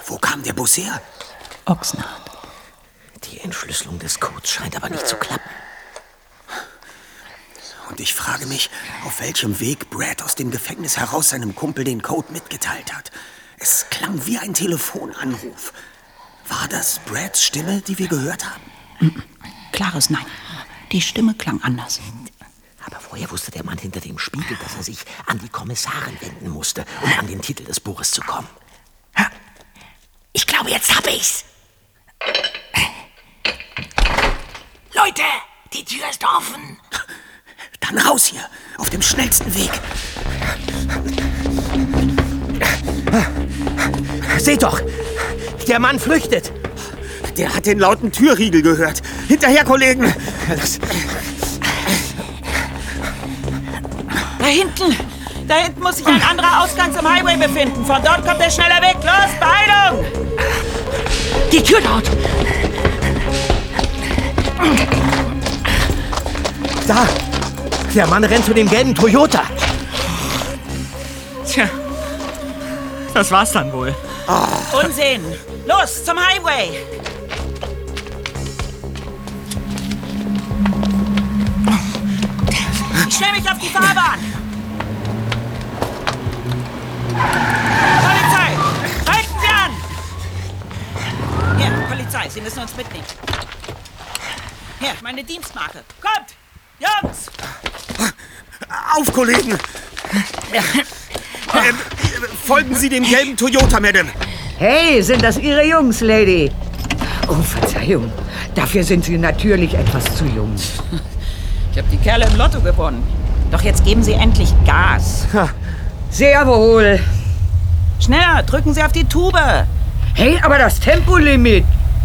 Wo kam der Bus her? Oxnard. Die Entschlüsselung des Codes scheint aber nicht zu klappen. Und ich frage mich, auf welchem Weg Brad aus dem Gefängnis heraus seinem Kumpel den Code mitgeteilt hat. Es klang wie ein Telefonanruf. War das Brads Stimme, die wir gehört haben? Klares Nein. Die Stimme klang anders. Aber woher wusste der Mann hinter dem Spiegel, dass er sich an die Kommissarin wenden musste, um an den Titel des Buches zu kommen? Ich glaube, jetzt hab ich's. Leute, die Tür ist offen. Dann raus hier, auf dem schnellsten Weg. Seht doch, der Mann flüchtet. Der hat den lauten Türriegel gehört. Hinterher, Kollegen. Da hinten muss sich ein anderer Ausgang zum Highway befinden. Von dort kommt er schneller weg. Los, Beeilung! Die Tür dort. Da, der Mann rennt zu dem gelben Toyota. Tja, das war's dann wohl. Unsinn! Los, zum Highway! Ich stell mich auf die Fahrbahn! Polizei! Halten Sie an! Hier, Polizei, Sie müssen uns mitnehmen. Hier, meine Dienstmarke. Kommt! Jungs! Auf, Kollegen! Folgen Sie dem gelben Toyota, Madame. Hey, sind das Ihre Jungs, Lady? Oh, Verzeihung. Dafür sind Sie natürlich etwas zu jung. Ich habe die Kerle im Lotto gewonnen. Doch jetzt geben Sie endlich Gas. Sehr wohl. Schneller, drücken Sie auf die Tube. Hey, aber das Tempolimit.